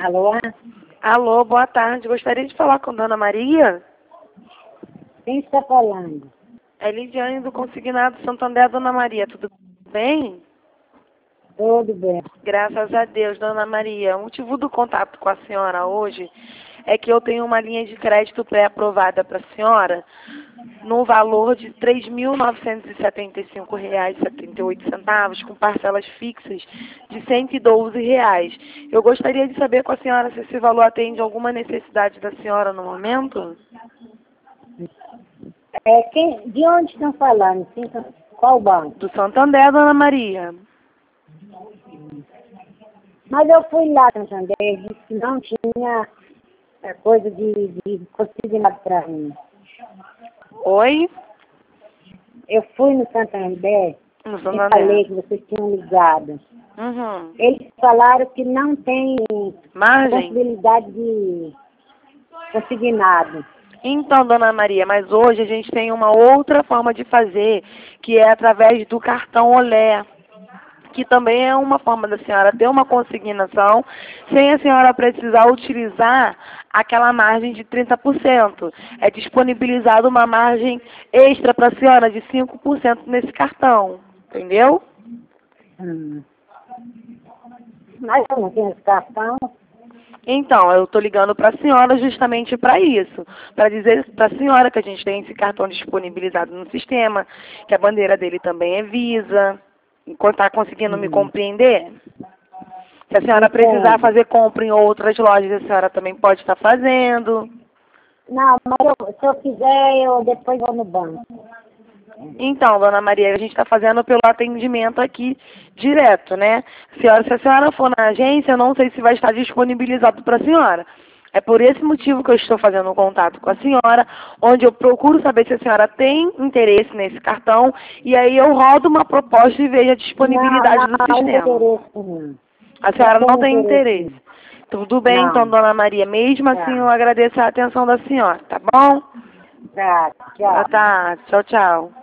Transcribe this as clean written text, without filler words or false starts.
Alô? Alô, boa tarde. Gostaria de falar com Dona Maria? Quem está falando? É Lidiane do Consignado Santander, Dona Maria. Tudo bem? Tudo bem. Graças a Deus, Dona Maria. O motivo do contato com a senhora hoje é que eu tenho uma linha de crédito pré-aprovada para a senhora no valor de R$ 3.975,78, com parcelas fixas de R$ 112. Eu gostaria de saber com a senhora se esse valor atende alguma necessidade da senhora no momento. De onde estão falando? Qual banco? Do Santander, Dona Maria. Mas eu fui lá no Santander e disse que não tinha coisa de consignado para mim. Oi? Eu fui no Santander No e Santander. falei que vocês tinham ligado. Uhum. Eles falaram que não tem Margem? possibilidade de consignado. Então, Dona Maria, mas hoje a gente tem uma outra forma de fazer, que é através do cartão Olé, que também é uma forma da senhora ter uma consignação, sem a senhora precisar utilizar aquela margem de 30%. É disponibilizada uma margem extra para a senhora de 5% nesse cartão, entendeu? Mas eu não tenho esse cartão. Então, eu estou ligando para a senhora justamente para isso, para dizer para a senhora que a gente tem esse cartão disponibilizado no sistema, que a bandeira dele também é Visa. Está conseguindo me compreender? Se a senhora precisar fazer compra em outras lojas, a senhora também pode estar fazendo. Não, mas se eu quiser, eu depois vou no banco. Então, Dona Maria, a gente está fazendo pelo atendimento aqui direto, né? Se a senhora for na agência, eu não sei se vai estar disponibilizado para a senhora. É por esse motivo que eu estou fazendo um contato com a senhora, onde eu procuro saber se a senhora tem interesse nesse cartão, e aí eu rodo uma proposta e vejo a disponibilidade no sistema. Não. A senhora não tem interesse. Tudo bem, então, Dona Maria. Mesmo assim, eu agradeço a atenção da senhora, tá bom? Tá, tchau. Boa tarde. Tchau, tchau.